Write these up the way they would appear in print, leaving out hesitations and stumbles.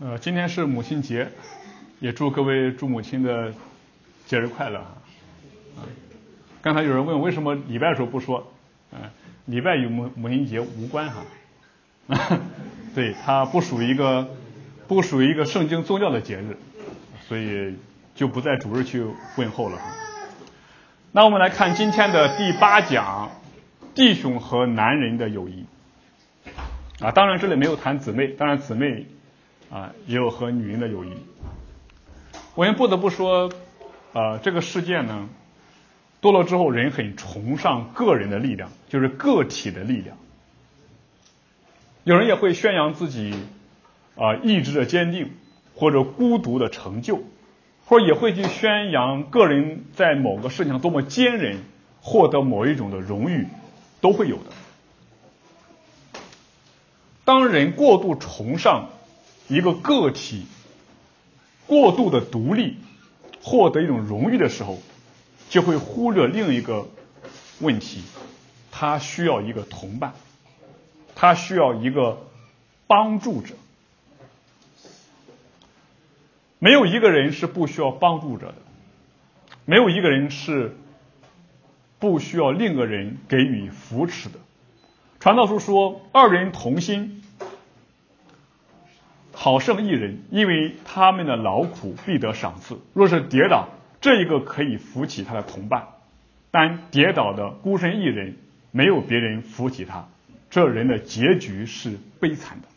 今天是母亲节，也祝各位祝母亲的节日快乐啊！刚才有人问为什么礼拜的时候不说，礼拜与母亲节无关哈，对，它不属于一个圣经宗教的节日，所以就不在主日去问候了哈。那我们来看今天的第8讲，弟兄和男人的友谊啊，当然这里没有谈姊妹，当然姊妹也有和女人的友谊。我们不得不说，这个世界呢，多了之后，人很崇尚个人的力量，就是个体的力量。有人也会宣扬自己意志的坚定，或者孤独的成就，或者也会去宣扬个人在某个事情上多么坚韧，获得某一种的荣誉，都会有的。当人过度崇尚一个个体，过度的独立，获得一种荣誉的时候，就会忽略另一个问题，他需要一个同伴，他需要一个帮助者。没有一个人是不需要帮助者的，没有一个人是不需要另一个人给予扶持的。传道书说，二人同心，好胜一人，因为他们的劳苦必得赏赐。若是跌倒，这一个可以扶起他的同伴，但跌倒的孤身一人，没有别人扶起他，这人的结局是悲惨的。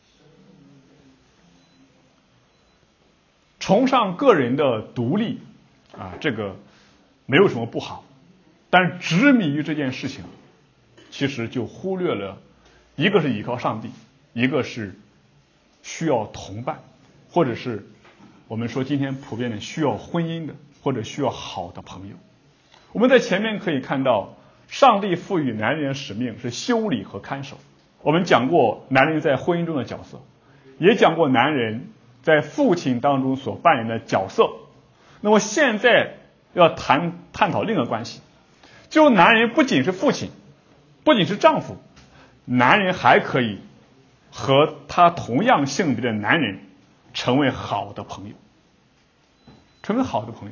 崇尚个人的独立这个没有什么不好，但是执迷于这件事情，其实就忽略了一个是依靠上帝，一个是需要同伴，或者是我们说今天普遍的需要婚姻的，或者需要好的朋友。我们在前面可以看到，上帝赋予男人的使命是修理和看守。我们讲过男人在婚姻中的角色，也讲过男人在父亲当中所扮演的角色。那么现在要探讨另一个关系，就男人不仅是父亲，不仅是丈夫，男人还可以和他同样性别的男人成为好的朋友，成为好的朋友。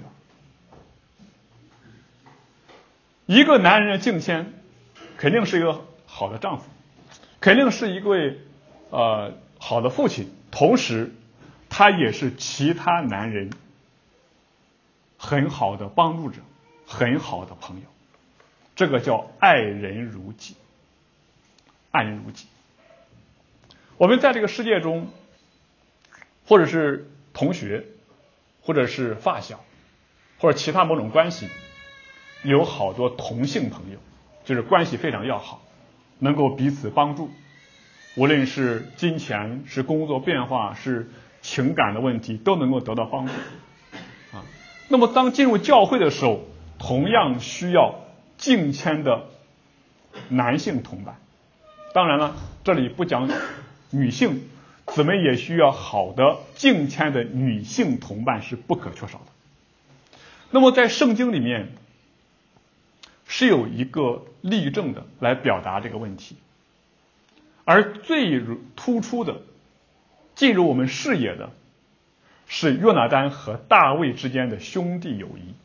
一个男人的敬谦肯定是一个好的丈夫，肯定是一位好的父亲，同时他也是其他男人很好的帮助者，很好的朋友。这个叫爱人如己，爱人如己。我们在这个世界中，或者是同学，或者是发小，或者其他某种关系，有好多同性朋友，就是关系非常要好，能够彼此帮助，无论是金钱，是工作变化，是情感的问题，都能够得到帮助那么当进入教会的时候，同样需要敬谦的男性同伴。当然了，这里不讲女性，姊妹也需要好的敬谦的女性同伴是不可缺少的。那么在圣经里面是有一个例证的来表达这个问题，而最突出的进入我们视野的是约拿单和大卫之间的兄弟友谊。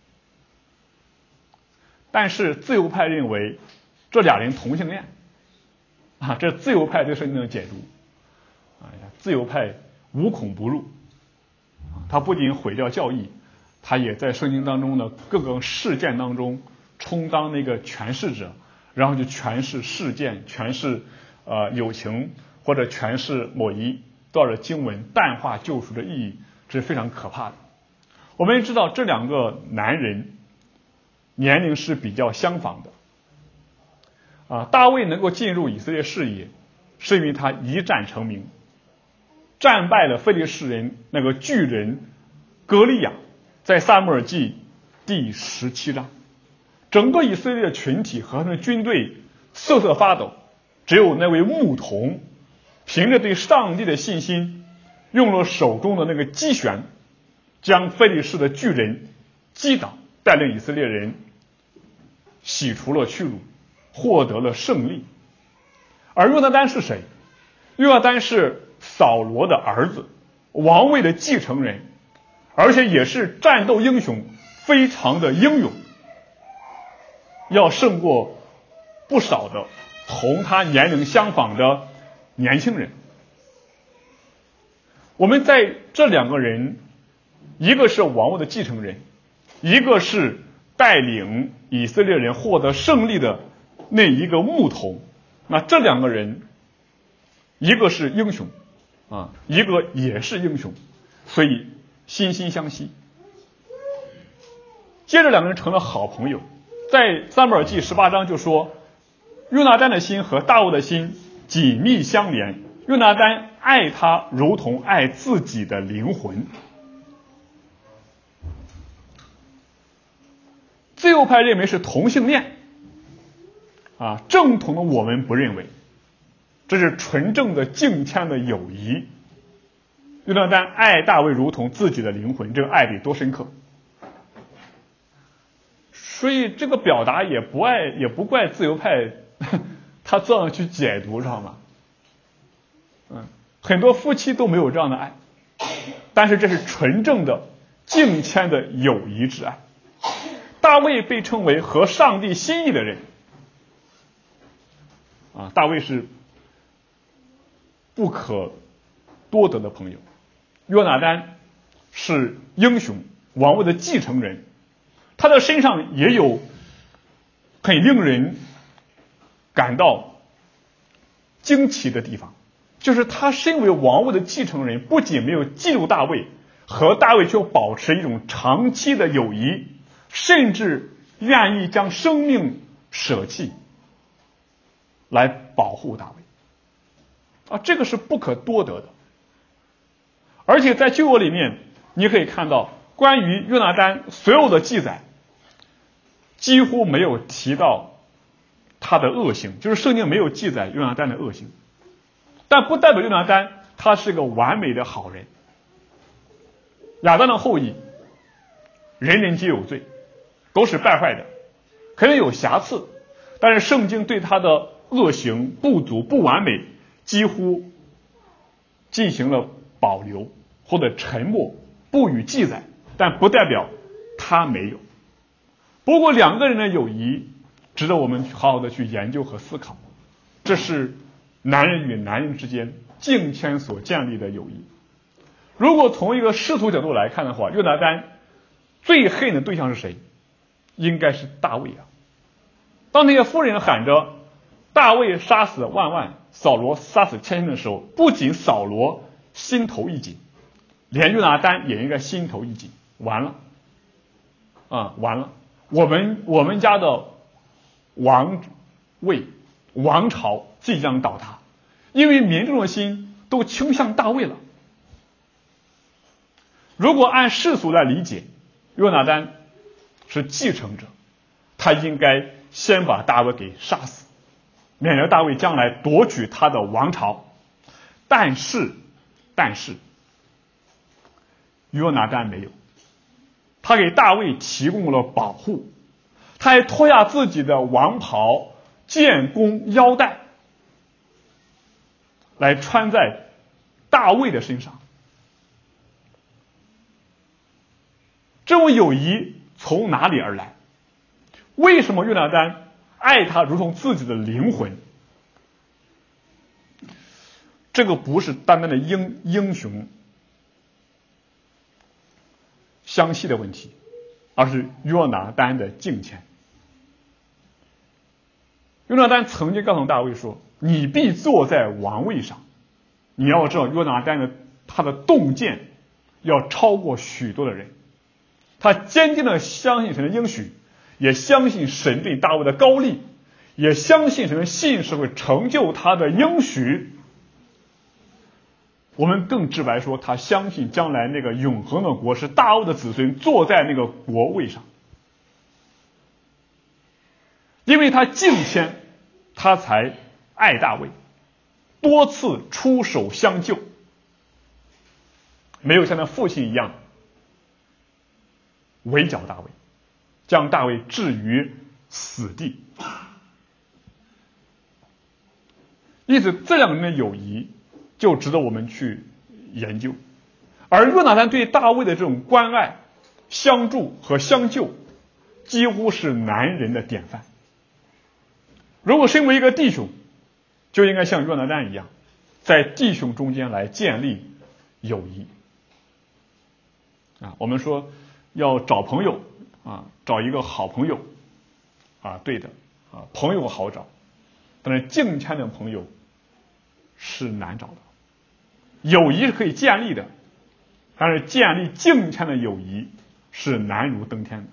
但是自由派认为这俩人同性恋这自由派对圣经的解读自由派无孔不入他不仅毁掉教义，他也在圣经当中的各个事件当中充当那个诠释者，然后就诠释事件，诠释友情，或者诠释某一段的经文，淡化救赎的意义，这是非常可怕的。我们也知道这两个男人年龄是比较相仿的大卫能够进入以色列视野，是因为他一战成名，战败了非利士人那个巨人歌利亚，在撒母耳记第17章，整个以色列的群体和他们的军队瑟瑟发抖，只有那位牧童凭着对上帝的信心，用了手中的那个机旋，将非利士的巨人击倒，带领以色列人洗除了屈辱，获得了胜利。而约拿单是谁？约拿单是扫罗的儿子，王位的继承人，而且也是战斗英雄，非常的英勇，要胜过不少的同他年龄相仿的年轻人。我们在这两个人，一个是王位的继承人，一个是带领以色列人获得胜利的那一个牧童，那这两个人一个是英雄一个也是英雄，所以惺惺相惜。接着两个人成了好朋友，在撒母耳记18章就说，约拿单的心和大卫的心紧密相连，约拿单爱他如同爱自己的灵魂。自由派认为是同性恋正统的我们不认为，这是纯正的敬谦的友谊。约拿单爱大卫如同自己的灵魂，这个爱得多深刻。所以这个表达也不怪自由派他这样去解读，知道吗？很多夫妻都没有这样的爱，但是这是纯正的敬谦的友谊之爱。大卫被称为合上帝心意的人大卫是不可多得的朋友。约拿单是英雄，王位的继承人，他的身上也有很令人感到惊奇的地方，就是他身为王位的继承人，不仅没有嫉妒大卫，和大卫却保持一种长期的友谊，甚至愿意将生命舍弃来保护大卫这个是不可多得的。而且在旧约里面，你可以看到关于约拿单所有的记载几乎没有提到他的恶行，就是圣经没有记载约拿单的恶行，但不代表约拿单他是个完美的好人。亚当的后裔人人皆有罪，都是败坏的，可能有瑕疵，但是圣经对他的恶行不足不完美几乎进行了保留或者沉默，不予记载，但不代表他没有。不过两个人的友谊值得我们好好的去研究和思考，这是男人与男人之间敬谦所建立的友谊。如果从一个世俗角度来看的话，约拿单最恨的对象是谁？应该是大卫当那些妇人喊着大卫杀死万万，扫罗杀死千千的时候，不仅扫罗心头一紧，连约拿单也应该心头一紧。完了完了，我们家的王位王朝即将倒塌，因为民众的心都倾向大卫了。如果按世俗来理解，约拿单是继承者，他应该先把大卫给杀死，免得大卫将来夺取他的王朝。但是约拿单没有，他给大卫提供了保护，他还脱下自己的王袍、剑弓、腰带来穿在大卫的身上。这种友谊从哪里而来？为什么约拿单爱他如同自己的灵魂？这个不是单单的英雄相系的问题，而是约拿单的敬虔。约拿单曾经告诉大卫说，你必坐在王位上。你要知道约拿单他的洞见要超过许多的人，他坚定的相信神的应许，也相信神对大卫的高立，也相信神的信实会成就他的应许。我们更直白说，他相信将来那个永恒的国是大卫的子孙坐在那个国位上。因为他敬谦，他才爱大卫，多次出手相救，没有像他父亲一样围剿大卫，将大卫置于死地。因此这两个人的友谊就值得我们去研究。而约拿单对大卫的这种关爱、相助和相救，几乎是男人的典范。如果身为一个弟兄，就应该像约拿单一样，在弟兄中间来建立友谊。我们说要找朋友找一个好朋友对的朋友好找，但是敬虔的朋友是难找的。友谊是可以建立的，但是建立敬虔的友谊是难如登天的。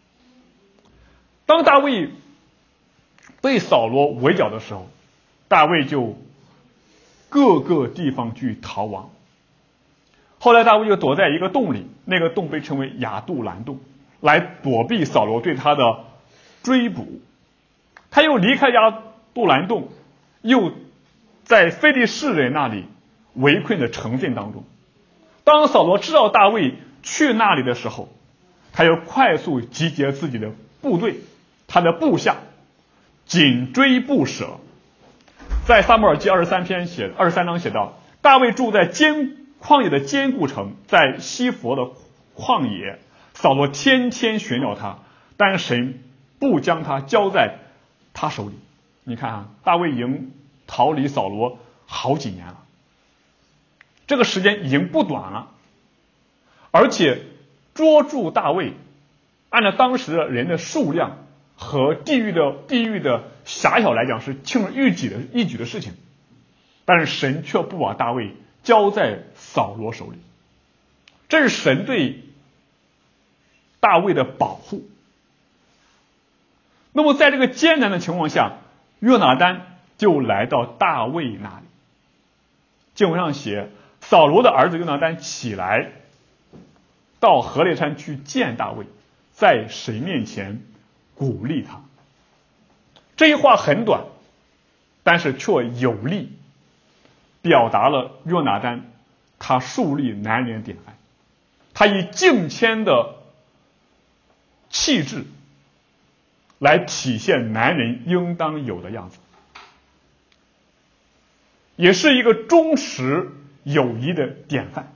当大卫被扫罗围剿的时候，大卫就各个地方去逃亡。后来大卫就躲在一个洞里，那个洞被称为亚杜兰洞，来躲避扫罗对他的追捕。他又离开亚杜兰洞，又在非利士人那里围困的城镇当中。当扫罗知道大卫去那里的时候，他又快速集结自己的部队，他的部下紧追不舍。在撒母耳记23章写道，大卫住在旷野的坚固城，在西弗的旷野，扫罗天天寻找他，但神不将他交在他手里。你看大卫已经逃离扫罗好几年了，这个时间已经不短了，而且捉住大卫，按照当时的人的数量和地域的狭小来讲，是轻而易举的事情，但是神却不把大卫交在扫罗手里，这是神对大卫的保护。那么在这个艰难的情况下，约拿单就来到大卫那里。经文上写，扫罗的儿子约拿单起来，到何烈山去见大卫，在神面前鼓励他。这一话很短，但是却有力，表达了约拿单他树立男人典范。他以敬谦的气质来体现男人应当有的样子，也是一个忠实友谊的典范。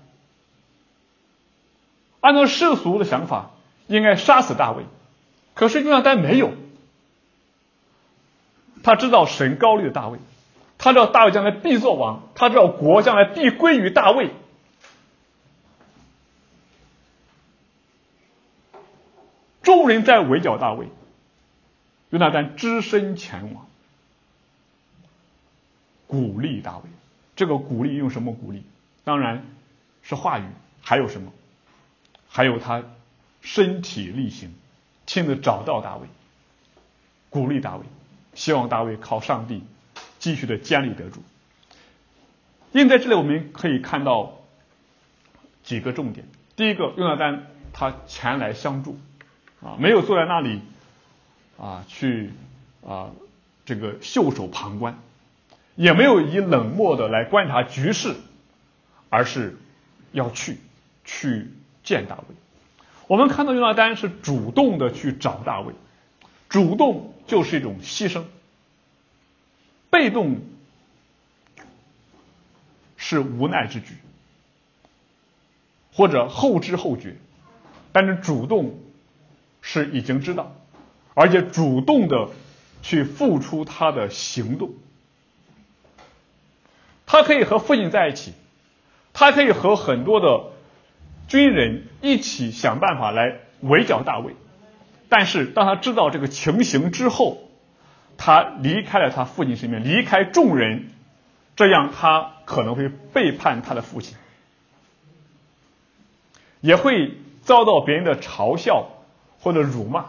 按照世俗的想法，应该杀死大卫，可是约拿单没有。他知道神高立的大卫，他知道大卫将来必作王，他知道国将来必归于大卫。众人在围剿大卫，约拿单只身前往，鼓励大卫。这个鼓励用什么鼓励？当然是话语，还有什么？还有他身体力行，亲自找到大卫，鼓励大卫，希望大卫靠上帝继续的坚立得住。因为在这里我们可以看到几个重点。第一个，约拿单他前来相助没有坐在那里去这个袖手旁观，也没有以冷漠的来观察局势，而是要去见大卫。我们看到约拿单是主动的去找大卫，主动就是一种牺牲，被动是无奈之举，或者后知后觉，但是主动是已经知道，而且主动的去付出他的行动。他可以和父亲在一起，他可以和很多的军人一起想办法来围剿大卫，但是当他知道这个情形之后，他离开了他父亲身边，离开众人，这样他可能会背叛他的父亲，也会遭到别人的嘲笑或者辱骂。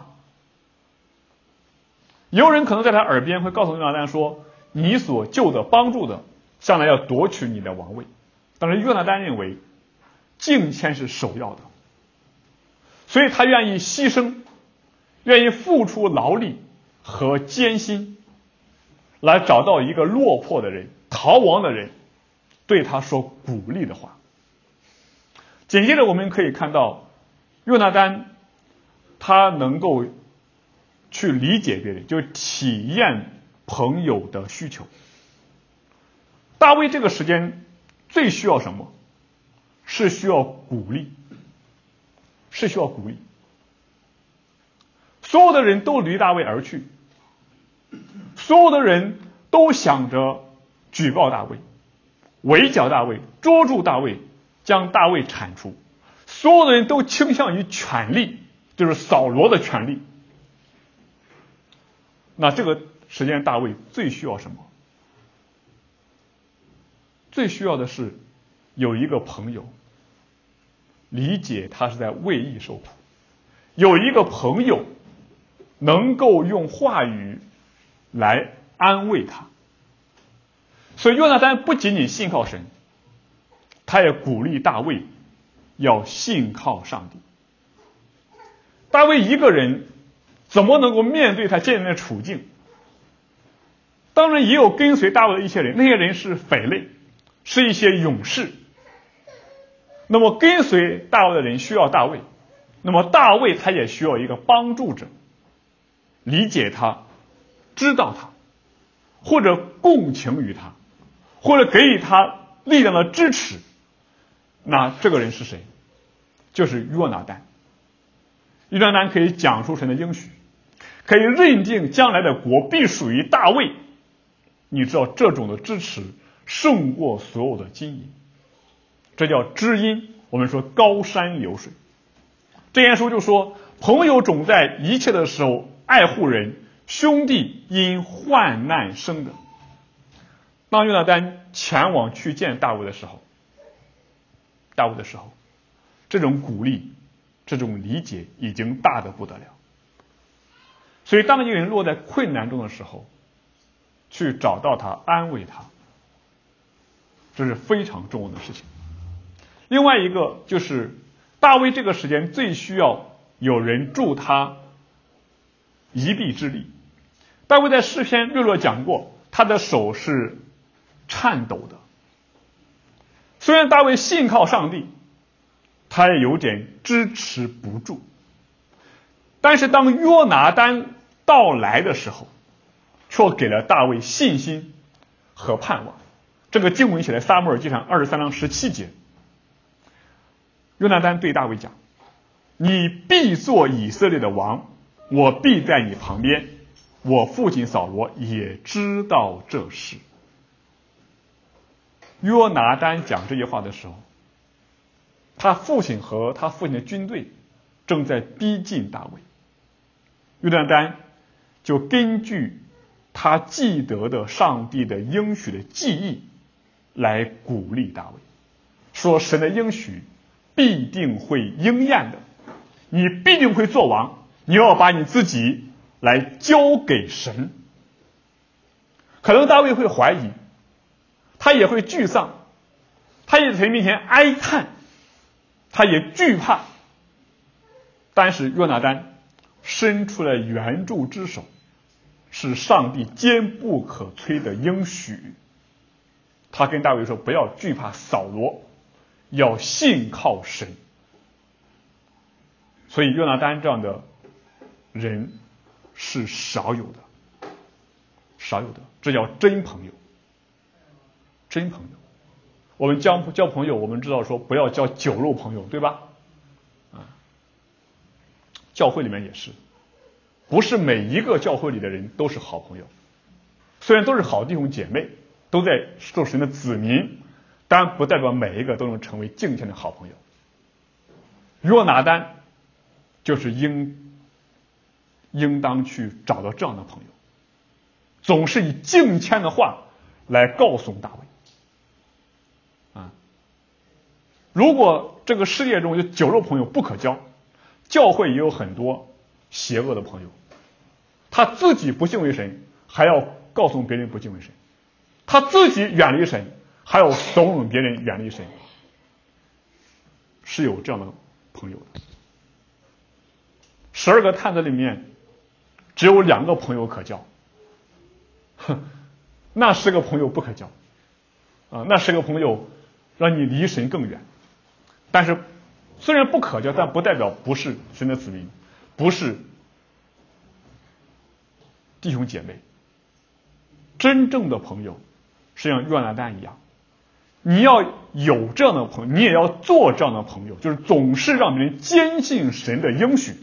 有人可能在他耳边会告诉约拿单说，你所救的帮助的将来要夺取你的王位。但是约拿单认为敬谦是首要的，所以他愿意牺牲，愿意付出劳力和艰辛，来找到一个落魄的人、逃亡的人，对他说鼓励的话。紧接着我们可以看到约拿单他能够去理解别人，就体验朋友的需求。大卫这个时间最需要什么？是需要鼓励，是需要鼓励。所有的人都离大卫而去，所有的人都想着举报大卫，围剿大卫，捉住大卫，将大卫铲除。所有的人都倾向于权力，就是扫罗的权力。那这个时间大卫最需要什么？最需要的是有一个朋友理解他是在为义受苦，有一个朋友能够用话语来安慰他。所以约拿单不仅仅信靠神，他也鼓励大卫要信靠上帝。大卫一个人怎么能够面对他艰难的处境？当然也有跟随大卫的一些人，那些人是匪类，是一些勇士。那么跟随大卫的人需要大卫，那么大卫他也需要一个帮助者，理解他，知道他，或者共情于他，或者给予他力量的支持。那这个人是谁？就是约拿单。约拿单可以讲述神的应许，可以认定将来的国必属于大卫。你知道这种的支持胜过所有的金银，这叫知音。我们说高山流水。箴言书就说，朋友总在一切的时候爱护人，兄弟因患难生的。当约拿单前往去见大卫的时候，这种鼓励，这种理解已经大得不得了。所以当一个人落在困难中的时候，去找到他，安慰他，这是非常重要的事情。另外一个就是大卫这个时间最需要有人助他一臂之力。大卫在诗篇6讲过，他的手是颤抖的。虽然大卫信靠上帝，他也有点支持不住，但是当约拿单到来的时候，却给了大卫信心和盼望。这个经文写在撒母耳记上23章17节。约拿单对大卫讲，你必做以色列的王，我必在你旁边，我父亲扫罗也知道这事。约拿单讲这些话的时候，他父亲和他父亲的军队正在逼近大卫。约拿单就根据他记得的上帝的应许的记忆来鼓励大卫，说神的应许必定会应验的，你必定会做王，你要把你自己来交给神。可能大卫会怀疑，他也会沮丧，他也在神面前哀叹，他也惧怕，但是约拿单伸出了援助之手，是上帝坚不可摧的应许。他跟大卫说，不要惧怕扫罗，要信靠神。所以约拿单这样的人是少有的，这叫真朋友。真朋友，我们交朋友，我们知道说不要交酒肉朋友，对吧？教会里面也是，不是每一个教会里的人都是好朋友，虽然都是好弟兄姐妹，都在做神的子民，但不代表每一个都能成为敬虔的好朋友。约拿单就是应当去找到这样的朋友，总是以敬虔的话来告诉大卫。如果这个世界中有酒肉朋友不可交，教会也有很多邪恶的朋友，他自己不敬畏神，还要告诉别人不敬畏神；他自己远离神，还要怂恿别人远离神。是有这样的朋友的。12个探子里面只有2个朋友可交，那10个朋友不可交那10个朋友让你离神更远。但是虽然不可交，但不代表不是神的子民，不是弟兄姐妹。真正的朋友是像约拿单一样， 你要有这样的朋友，你也要做这样的朋友，就是总是让别人坚信神的应许，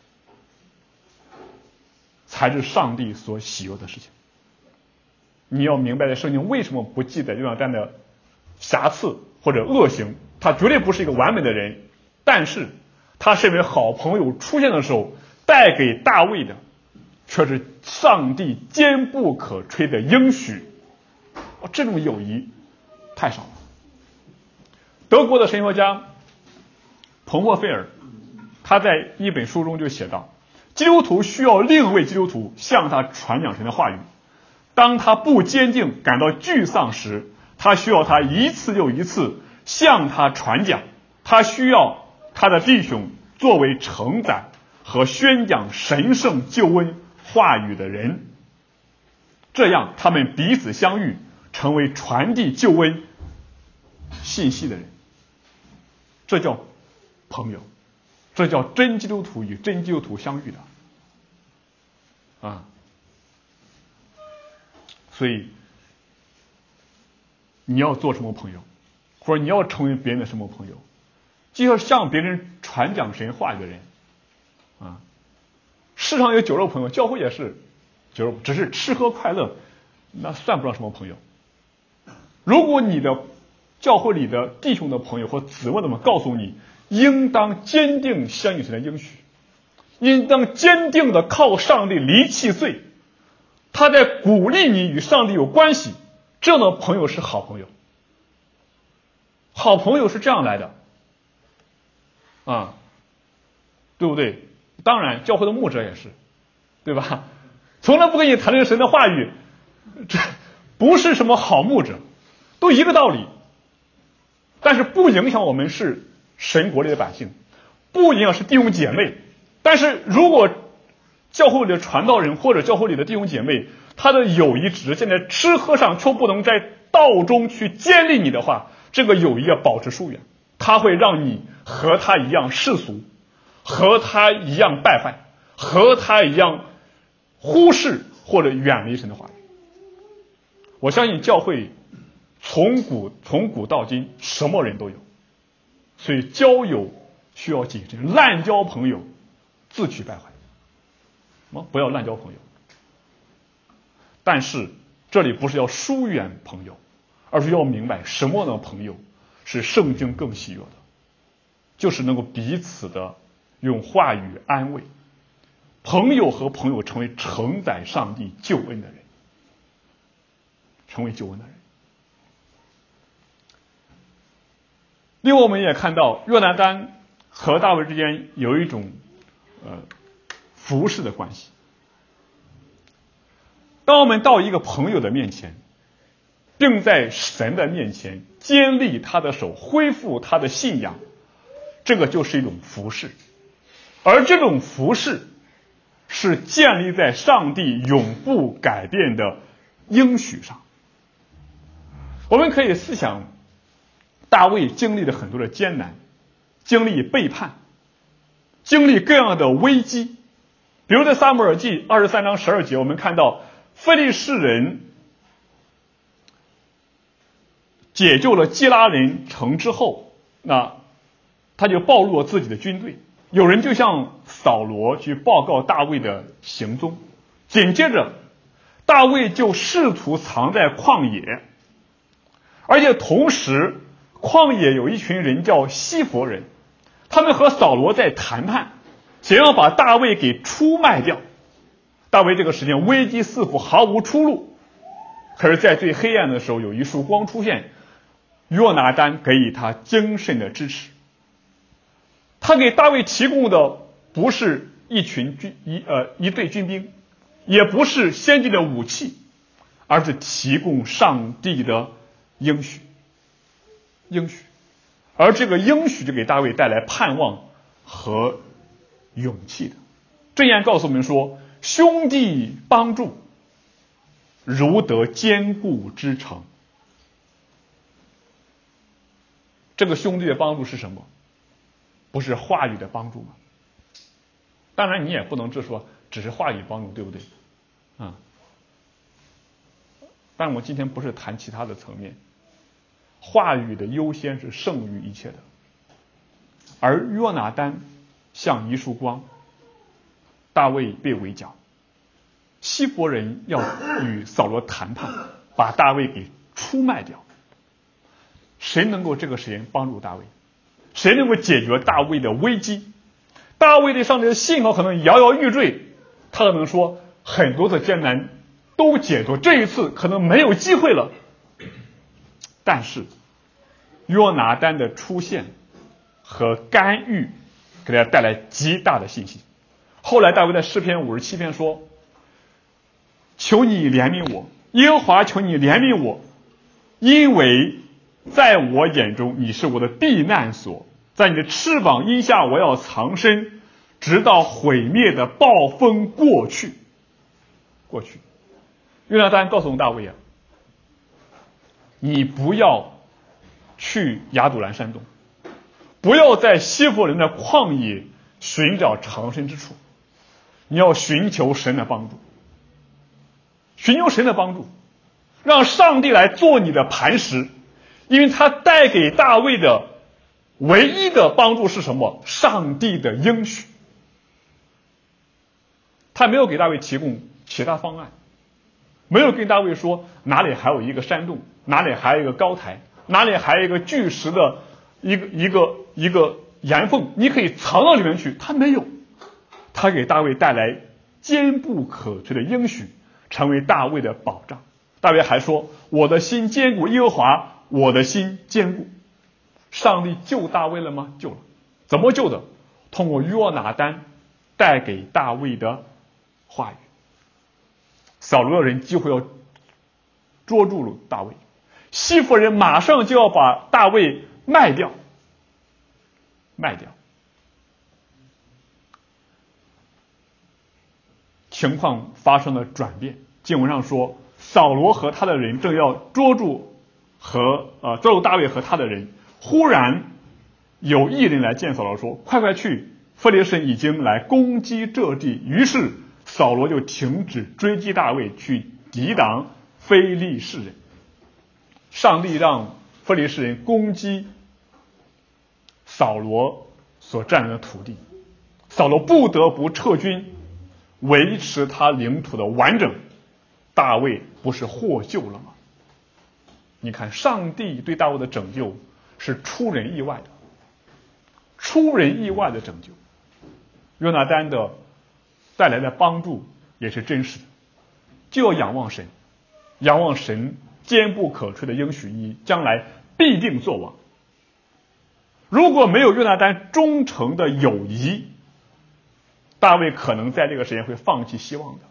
才是上帝所喜悦的事情。你要明白的圣经为什么不记载约拿单的瑕疵或者恶行，他绝对不是一个完美的人，但是他身为好朋友出现的时候，带给大卫的却是上帝坚不可摧的应许。这种友谊太少了。德国的神学家彭霍菲尔他在一本书中就写道，基督徒需要另一位基督徒向他传讲神的话语，当他不坚定感到沮丧时，他需要他一次又一次向他传讲，他需要他的弟兄作为承载和宣讲神圣救恩话语的人，这样他们彼此相遇，成为传递救恩信息的人。这叫朋友，这叫真基督徒与真基督徒相遇的啊。所以你要做什么朋友，或者你要成为别人的什么朋友，就要向别人传讲神话语的人啊。世上有酒肉朋友，教会也是酒肉，只是吃喝快乐，那算不上什么朋友。如果你的教会里的弟兄的朋友或姊妹们告诉你，应当坚定相信神的应许，应当坚定的靠上帝离弃罪，他在鼓励你与上帝有关系，这样的朋友是好朋友。好朋友是这样来的啊，对不对？当然教会的牧者也是，对吧？从来不跟你谈论神的话语，这不是什么好牧者，都一个道理。但是不影响我们是神国里的百姓，不影响是弟兄姐妹。但是如果教会里的传道人或者教会里的弟兄姐妹，他的友谊只是建在吃喝上，却不能在道中去建立你的话，这个友谊要保持疏远，他会让你和他一样世俗，和他一样败坏，和他一样忽视或者远离神的话语。我相信教会从古到今什么人都有，所以交友需要谨慎，滥交朋友自取败坏。不要滥交朋友，但是这里不是要疏远朋友，而是要明白什么样的朋友是圣经更喜悦的，就是能够彼此的用话语安慰。朋友和朋友成为承载上帝救恩的人，成为救恩的人。另外我们也看到约拿单和大卫之间有一种服侍的关系。当我们到一个朋友的面前，并在神的面前坚立他的手，恢复他的信仰，这个就是一种服侍。而这种服侍是建立在上帝永不改变的应许上。我们可以思想大卫经历了很多的艰难，经历背叛，经历各样的危机。比如在撒母耳记23章12节，我们看到非利士人解救了基拉人城之后，那他就暴露了自己的军队，有人就向扫罗去报告大卫的行踪，紧接着大卫就试图藏在旷野，而且同时旷野有一群人叫西弗人，他们和扫罗在谈判，想要把大卫给出卖掉。大卫这个时间危机四伏，毫无出路。可是在最黑暗的时候，有一束光出现，约拿单给予他精神的支持。他给大卫提供的不是一队军兵，也不是先进的武器，而是提供上帝的应许。而这个应许就给大卫带来盼望和勇气的。箴言告诉我们说，兄弟帮助如得坚固之城。这个兄弟的帮助是什么？不是话语的帮助吗？当然你也不能只说只是话语帮助，对不对但我今天不是谈其他的层面。 话语的优先是胜于一切的。而约拿单像一束光，大卫被围剿，西弗人要与扫罗谈判，把大卫给出卖掉。谁能够这个时间帮助大卫？谁能够解决大卫的危机？大卫对上帝的信号可能摇摇欲坠，他可能说很多的艰难都解脱，这一次可能没有机会了。但是约拿单的出现和干预给他带来极大的信心。后来大卫在诗篇57篇说，求你怜悯我，耶和华求你怜悯我，因为在我眼中你是我的避难所，在你的翅膀荫下我要藏身，直到毁灭的暴风过去。约拿单告诉大卫啊，你不要去亚杜兰山洞，不要在西弗人的旷野寻找藏身之处，你要寻求神的帮助，让上帝来做你的磐石，因为他带给大卫的唯一的帮助是什么？上帝的应许。他没有给大卫提供其他方案，没有跟大卫说哪里还有一个山洞，哪里还有一个高台，哪里还有一个巨石的一个岩缝，你可以藏到里面去。他没有，他给大卫带来坚不可摧的应许，成为大卫的保障。大卫还说，我的心坚固，耶和华我的心坚固。上帝救大卫了吗？救了。怎么救的？通过约拿单带给大卫的话语。扫罗的人几乎要捉住了大卫，西弗人马上就要把大卫卖掉。情况发生了转变。经文上说，扫罗和他的人正要捉住大卫和他的人，忽然有一人来见扫罗说，快快去，非利士人已经来攻击这地。于是扫罗就停止追击大卫，去抵挡非利士人。上帝让非利士人攻击扫罗所占领的土地，扫罗不得不撤军，维持他领土的完整。大卫不是获救了吗？你看，上帝对大卫的拯救是出人意外的拯救。约拿单的带来的帮助也是真实的，就要仰望神坚不可摧的应许，你将来必定作王。如果没有约拿单忠诚的友谊，大卫可能在这个时间会放弃希望的。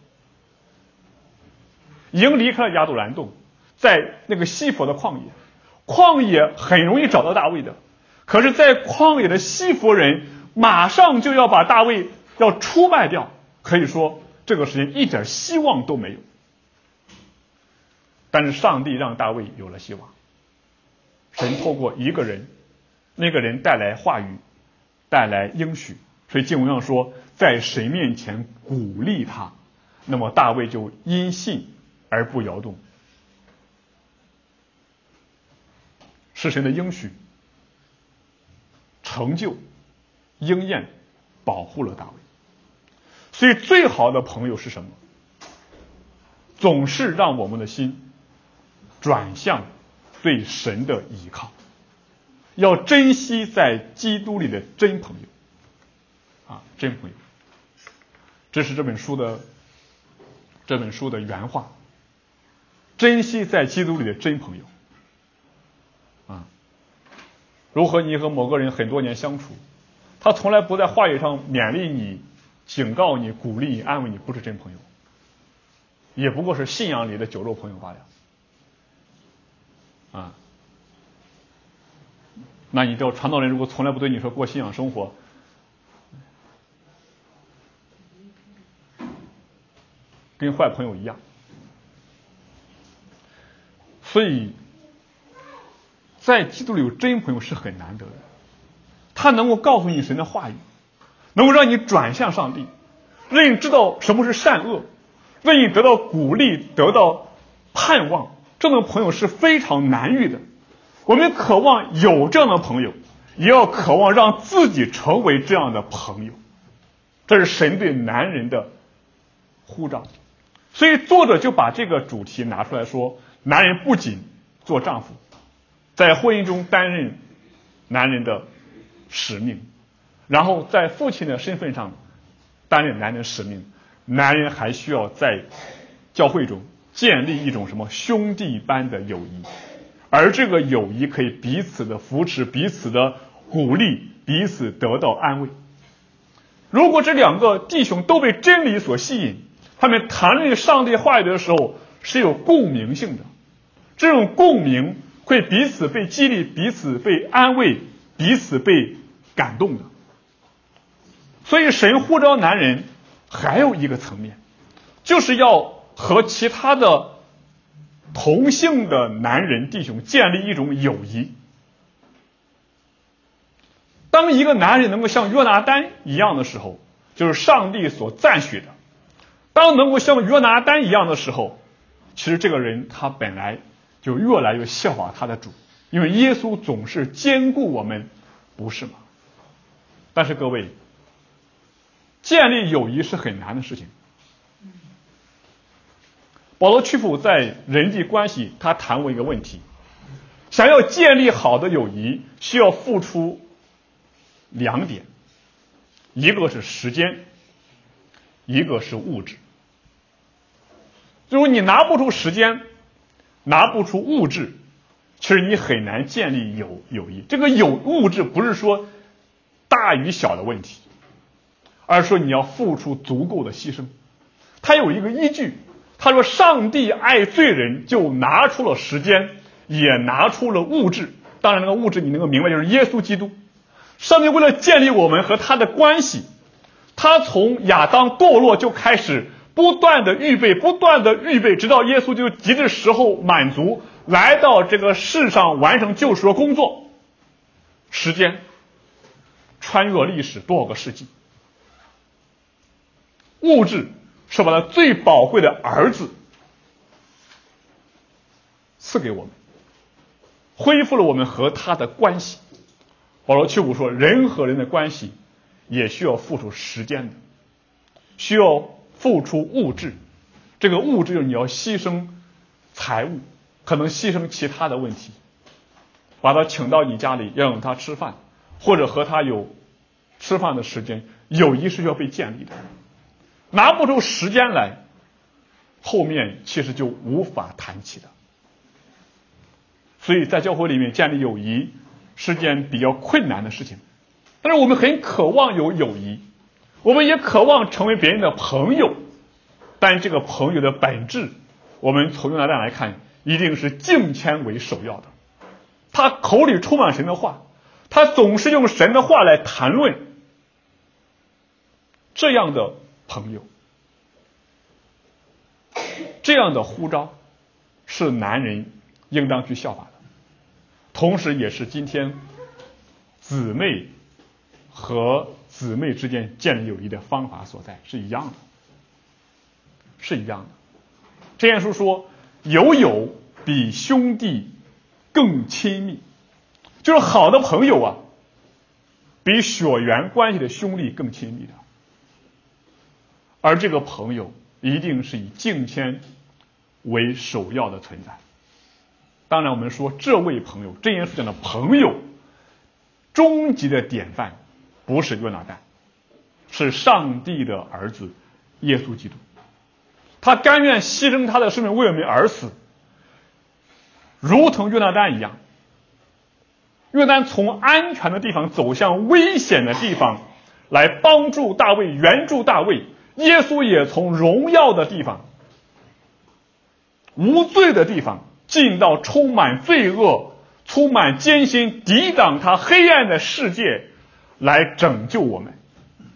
已经离开了亚杜兰洞，在那个西弗的旷野很容易找到大卫的，可是在旷野的西弗人马上就要把大卫要出卖掉，可以说这个时间一点希望都没有。但是上帝让大卫有了希望，神透过一个人，那个人带来话语，带来应许，所以经文上说，在神面前鼓励他，那么大卫就因信而不摇动。是神的应许成就应验，保护了大卫。所以最好的朋友是什么？总是让我们的心转向对神的依靠，要珍惜在基督里的真朋友真朋友。这是这本书的原话，珍惜在基督里的真朋友。如何你和某个人很多年相处，他从来不在话语上勉励你、警告你、鼓励你、安慰你，不是真朋友，也不过是信仰里的酒肉朋友罢了。那你知道传道人如果从来不对你说过信仰生活，跟坏朋友一样。所以在基督里有真朋友是很难得的，他能够告诉你神的话语，能够让你转向上帝，让你知道什么是善恶，让你得到鼓励，得到盼望。这种朋友是非常难遇的。 我们渴望有这样的朋友，也要渴望让自己成为这样的朋友。这是神对男人的呼召。所以作者就把这个主题拿出来说，男人不仅做丈夫，在婚姻中担任男人的使命，然后在父亲的身份上担任男人的使命，男人还需要在教会中建立一种什么兄弟般的友谊，而这个友谊可以彼此的扶持，彼此的鼓励，彼此得到安慰。如果这两个弟兄都被真理所吸引，他们谈论上帝话语的时候是有共鸣性的，这种共鸣会彼此被激励，彼此被安慰，彼此被感动的。所以神呼召男人还有一个层面，就是要和其他的同性的男人弟兄建立一种友谊。当一个男人能够像约拿单一样的时候，就是上帝所赞许的。当能够像约拿单一样的时候，其实这个人他本来就越来越效法他的主，因为耶稣总是兼顾我们，不是吗？但是各位，建立友谊是很难的事情。保罗屈服在人际关系，他谈过一个问题，想要建立好的友谊，需要付出两点，一个是时间，一个是物质。如果你拿不出时间，拿不出物质，其实你很难建立友谊。这个物质不是说大与小的问题，而是说你要付出足够的牺牲。他有一个依据，他说上帝爱罪人，就拿出了时间，也拿出了物质。当然那个物质你能够明白，就是耶稣基督。上帝为了建立我们和他的关系，他从亚当堕落就开始不断的预备，直到耶稣就极致时候满足，来到这个世上完成救赎的工作。时间穿越历史多少个世纪，物质是把他最宝贵的儿子赐给我们，恢复了我们和他的关系。保罗去古说，人和人的关系也需要付出时间的，需要付出物质。这个物质就是你要牺牲财物，可能牺牲其他的问题，把他请到你家里，让他吃饭，或者和他有吃饭的时间。友谊是要被建立的，拿不出时间来，后面其实就无法谈起的。所以在教会里面建立友谊是件比较困难的事情，但是我们很渴望有友谊，我们也渴望成为别人的朋友，但这个朋友的本质，我们从约拿单来看，一定是敬虔为首要的。他口里充满神的话，他总是用神的话来谈论。这样的朋友，这样的呼召，是男人应当去效法的，同时也是今天姊妹和姊妹之间建立友谊的方法所在，是一样的。箴言书说，友比兄弟更亲密，就是好的朋友啊，比血缘关系的兄弟更亲密的。而这个朋友一定是以敬虔为首要的存在。当然我们说这位朋友，箴言书讲的朋友终极的典范不是约拿单，是上帝的儿子耶稣基督。他甘愿牺牲他的生命为我们而死，如同约拿单一样。约拿单从安全的地方走向危险的地方，来帮助大卫，援助大卫。耶稣也从荣耀的地方，无罪的地方，进到充满罪恶、充满艰辛，抵挡他黑暗的世界，来拯救我们。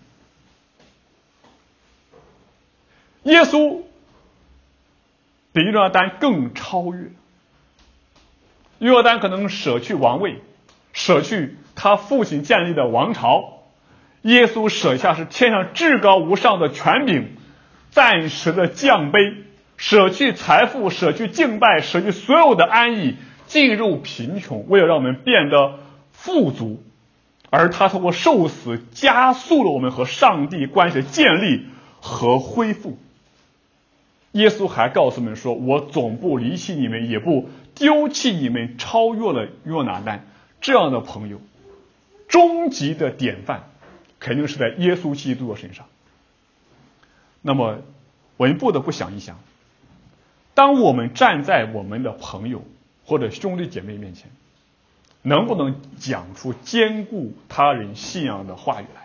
耶稣比约拿单更超越。约拿单可能舍去王位，舍去他父亲建立的王朝，耶稣舍下是天上至高无上的权柄，暂时的降卑，舍去财富，舍去敬拜，舍去所有的安逸， 进入贫穷，为了让我们变得富足，而他通过受死加速了我们和上帝关系的建立和恢复。耶稣还告诉我们说，我总不离弃你们，也不丢弃你们，超越了约拿单这样的朋友。终极的典范肯定是在耶稣基督的身上。那么我们不得不想一想，当我们站在我们的朋友或者兄弟姐妹面前，能不能讲出兼顾他人信仰的话语来？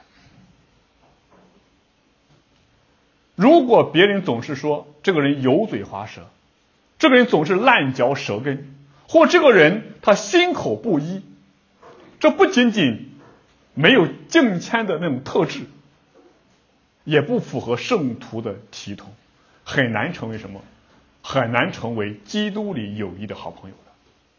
如果别人总是说这个人油嘴滑舌，这个人总是烂嚼舌根，或这个人他心口不一，这不仅仅没有敬谦的那种特质，也不符合圣徒的体统，很难成为什么？很难成为基督里友谊的好朋友的。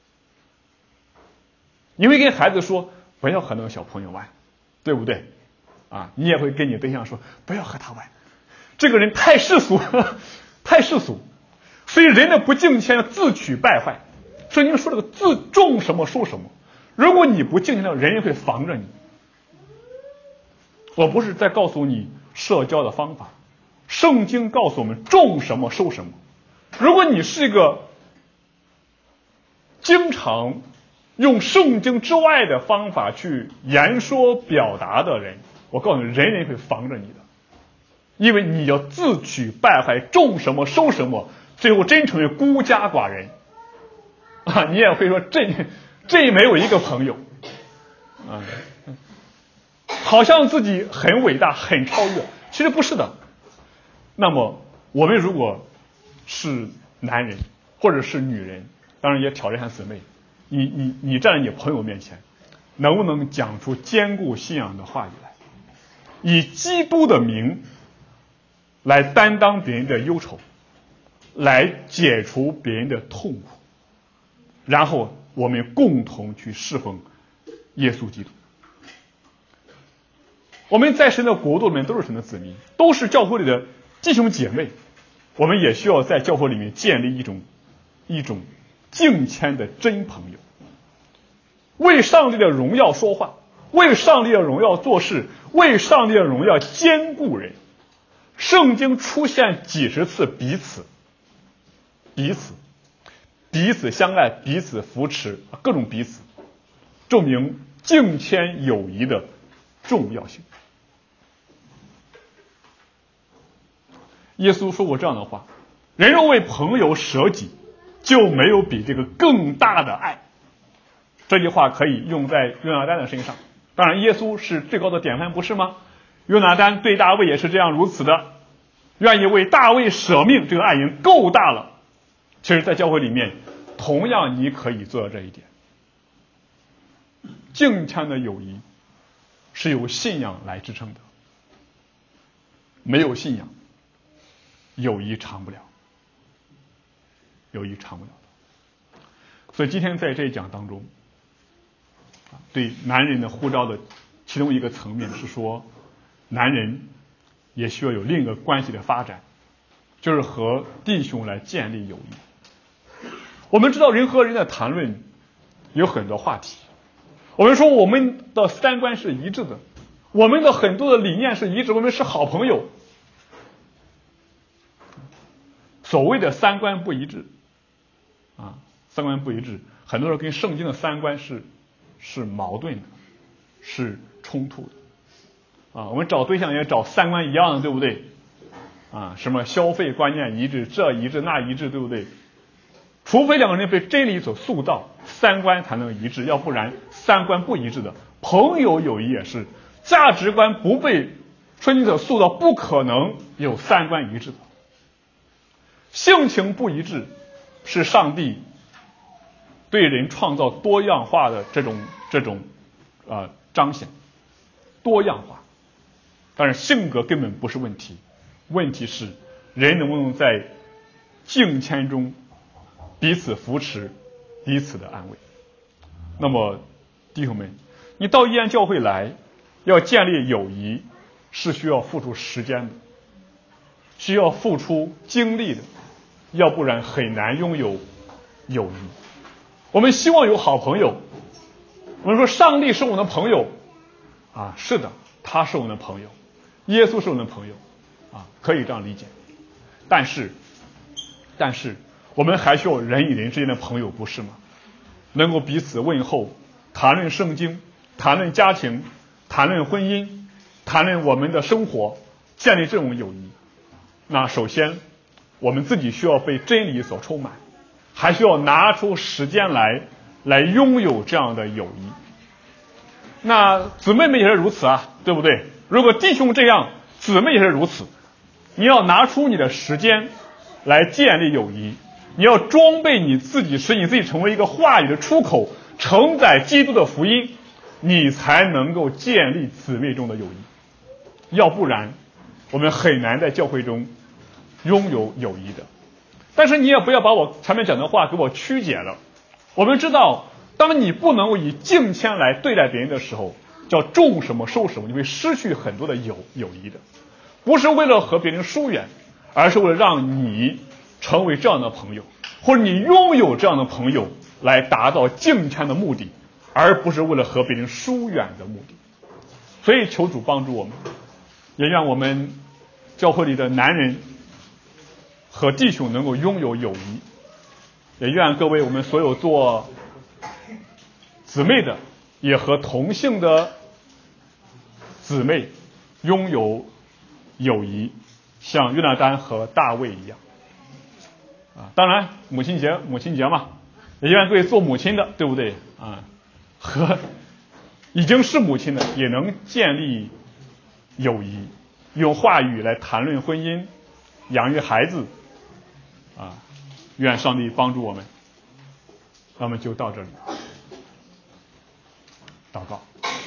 你会跟孩子说不要和那个小朋友玩，对不对啊？你也会跟你对象说不要和他玩，这个人太世俗太世俗。所以人的不敬谦自取败坏。圣经说这个自种什么收什么，如果你不敬谦，人会防着你。我不是在告诉你社交的方法，圣经告诉我们种什么收什么。如果你是一个经常用圣经之外的方法去言说表达的人，我告诉你，人会防着你的，因为你要自取败坏，种什么收什么，最后真成为孤家寡人啊！你也会说这没有一个朋友啊，好像自己很伟大很超越，其实不是的。那么我们如果是男人或者是女人，当然也挑战一下姊妹，你站在你朋友面前，能不能讲出坚固信仰的话语来，以基督的名来担当别人的忧愁，来解除别人的痛苦，然后我们共同去侍奉耶稣基督。我们在神的国度里面都是神的子民，都是教会里的弟兄姐妹，我们也需要在教会里面建立一种敬谦的真朋友，为上帝的荣耀说话，为上帝的荣耀做事，为上帝的荣耀兼顾人。圣经出现几十次彼此相爱，彼此扶持，各种彼此，证明敬谦友谊的重要性。耶稣说过这样的话，人若为朋友舍己，就没有比这个更大的爱。这句话可以用在约拿单的身上，当然耶稣是最高的典范，不是吗？约拿单对大卫也是这样如此的，愿意为大卫舍命，这个爱已经够大了。其实在教会里面同样你可以做到这一点。敬谦的友谊是由信仰来支撑的，没有信仰友谊长不了，友谊长不了的。所以今天在这一讲当中，对男人的呼召的其中一个层面是说，男人也需要有另一个关系的发展，就是和弟兄来建立友谊。我们知道人和人的谈论有很多话题，我们说我们的三观是一致的，我们的很多的理念是一致，我们是好朋友。所谓的三观不一致啊，三观不一致，很多时候跟圣经的三观是矛盾的，是冲突的啊。我们找对象也找三观一样的，对不对啊？什么消费观念一致，这一致那一致，对不对？除非两个人被真理所塑造，三观才能一致，要不然三观不一致的朋友友谊也是，价值观不被圣经所塑造，不可能有三观一致的。性情不一致是上帝对人创造多样化的这种彰显，多样化。但是性格根本不是问题，问题是人能不能在敬谦中彼此扶持，彼此的安慰。那么弟兄们，你到义安教会来要建立友谊是需要付出时间的，需要付出精力的，要不然很难拥有友谊。 我们希望有好朋友。我们说上帝是我们的朋友啊，是的，他是我们的朋友，耶稣是我们的朋友啊，可以这样理解。但是我们还需要人与人之间的朋友，不是吗？能够彼此问候，谈论圣经，谈论家庭，谈论婚姻，谈论我们的生活，建立这种友谊。那首先我们自己需要被真理所充满，还需要拿出时间来拥有这样的友谊。那姊妹们也是如此啊，对不对？如果弟兄这样，姊妹也是如此。你要拿出你的时间来建立友谊，你要装备你自己，使你自己成为一个话语的出口，承载基督的福音，你才能够建立姊妹中的友谊。要不然我们很难在教会中拥有友谊的。但是你也不要把我前面讲的话给我曲解了。我们知道，当你不能够以敬谦来对待别人的时候，叫种什么收什么，你会失去很多的友谊的。不是为了和别人疏远，而是为了让你成为这样的朋友，或者你拥有这样的朋友，来达到敬谦的目的，而不是为了和别人疏远的目的。所以求主帮助我们，也让我们教会里的男人和弟兄能够拥有友谊，也愿各位我们所有做姊妹的，也和同性的姊妹拥有友谊，像约拿单和大卫一样啊。当然母亲节嘛，也愿各位做母亲的，对不对啊？和已经是母亲的也能建立友谊，用话语来谈论婚姻，养育孩子啊。愿上帝帮助我们。那么就到这里，祷告。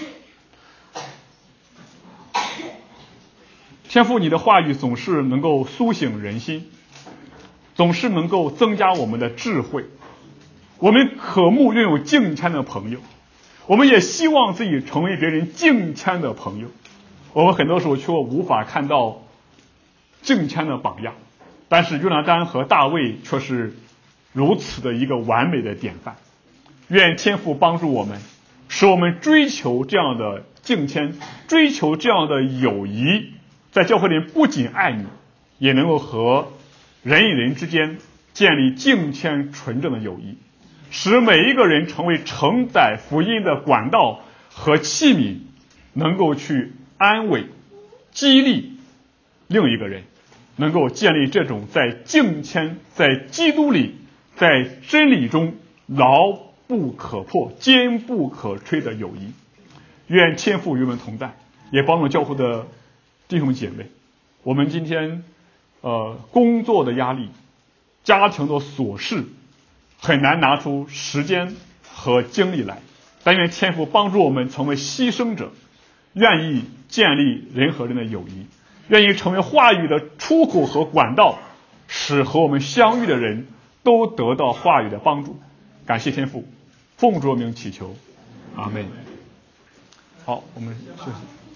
天父，你的话语总是能够苏醒人心，总是能够增加我们的智慧。我们渴慕拥有敬谦的朋友，我们也希望自己成为别人敬谦的朋友。我们很多时候却无法看到敬谦的榜样，但是约拿单和大卫却是如此的一个完美的典范。愿天父帮助我们，使我们追求这样的敬谦，追求这样的友谊，在教会里不仅爱你，也能够和人与人之间建立敬谦纯正的友谊，使每一个人成为承载福音的管道和器皿，能够去安慰激励另一个人，能够建立这种在敬谦，在基督里，在真理中牢不可破坚不可摧的友谊。愿天父与我们同在，也帮助教会的弟兄姐妹。我们今天工作的压力，家庭的琐事，很难拿出时间和精力来，但愿天父帮助我们成为牺牲者，愿意建立人和人的友谊，愿意成为话语的出口和管道，使和我们相遇的人都得到话语的帮助。感谢天父，奉主名祈求，阿们。好，我们休息。